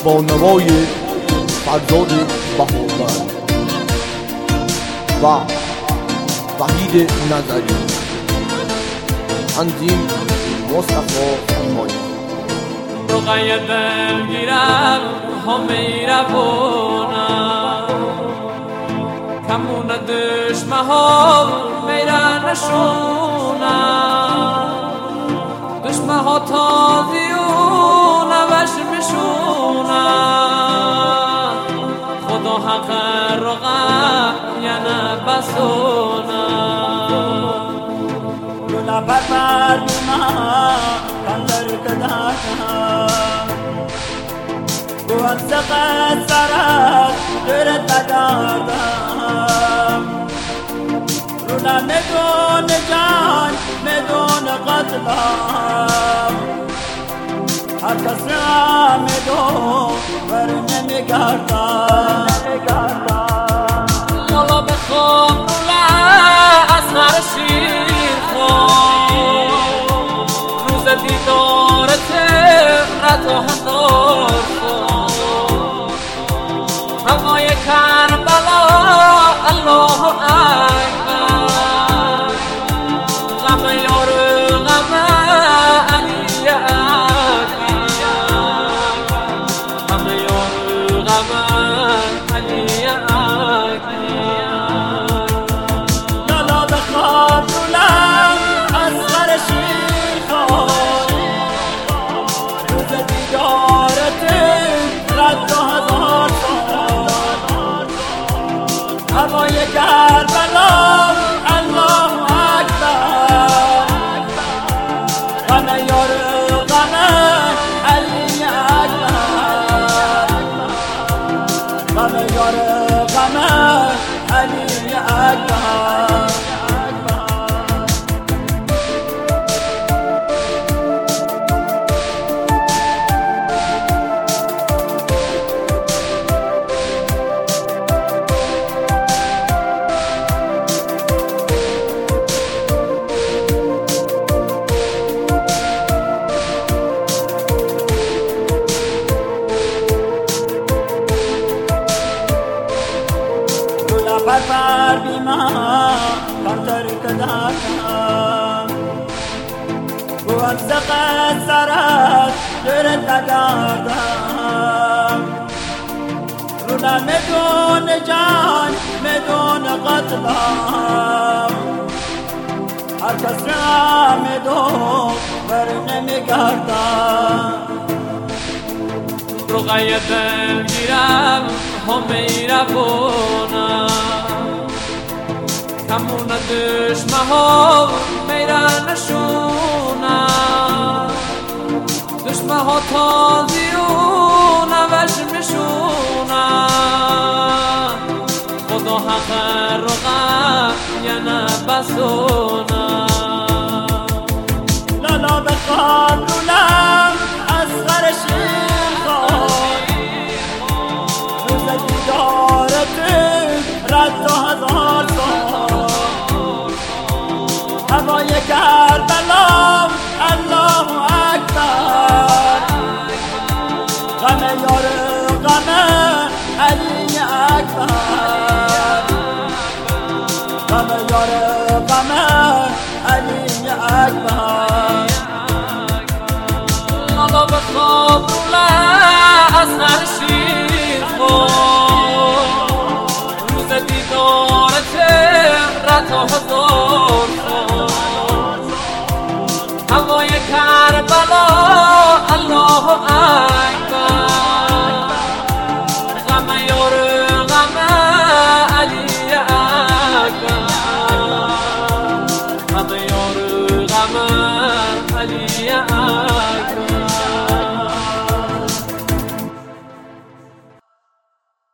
با نوای فرزاد بهاور و وحید نظری، تنظیم مصطفی ایمانی. رقیه دلگیرم همه روانم، کمون دشمه ها میرن نشونم، دشمه ها تازی و نوش میشونم، خدا حق رقم یعنی بسونم. لولا بربر بیما کندر کداکم گوان سقط سرات درد دادم، لولا میدون جان میدون قتلم، هر کس را میدون بر نمیگردم. لولا بخواب لولا اصغر شیر خواب، روز دیدارت رد و هزار خواب، هوای کربلا الله اکبر، غم یار غم علی اکبر، غم یار غم علی اکبر. لالا بخواب لولا اصغر شیر خواب، روز دیدارت رد و هزار سال، هوای کربلا الله اکبر، غم یار غم علی اکبر، غم یار غم علی اکبر. بربر بیما کندر کداکم گوان سقط سرات درد دادم، رونا میدون جان میدون قتلم، هر کس را میدون بر نمیگردم. رقیه دلگیرم همه روانم، کمون دشمه ها میرن نشونم، دشمه ها تازی و نوش میشونم، خدا حق رقم یعنی بسونم. لالا بخواب لولا اصغر شیر خواب، روز دیدارت رد و هزار سال، هوای کربلا الله اکبر، غم یار غم علی اکبر، غم یار غم علی اکبر. لالا بخواب لولا اصغر شیر خواب، روز دیدارت رد و هزار خواب، هوای کربلا الله اکبر،